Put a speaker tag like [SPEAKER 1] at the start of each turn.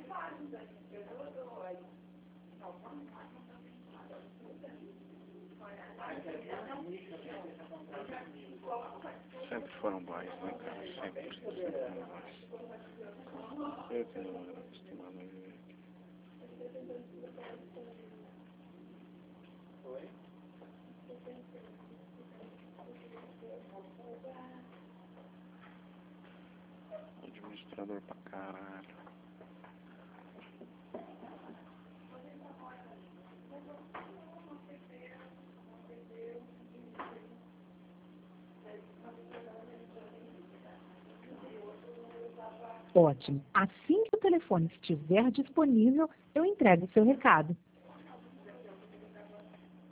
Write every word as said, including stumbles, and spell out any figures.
[SPEAKER 1] Sempre foram mais, né, cara? Sempre, sempre foram mais. Eu tenho acostumado a viver. Administrador pra caralho.
[SPEAKER 2] Ótimo. Assim que o telefone estiver disponível, eu entrego o seu recado.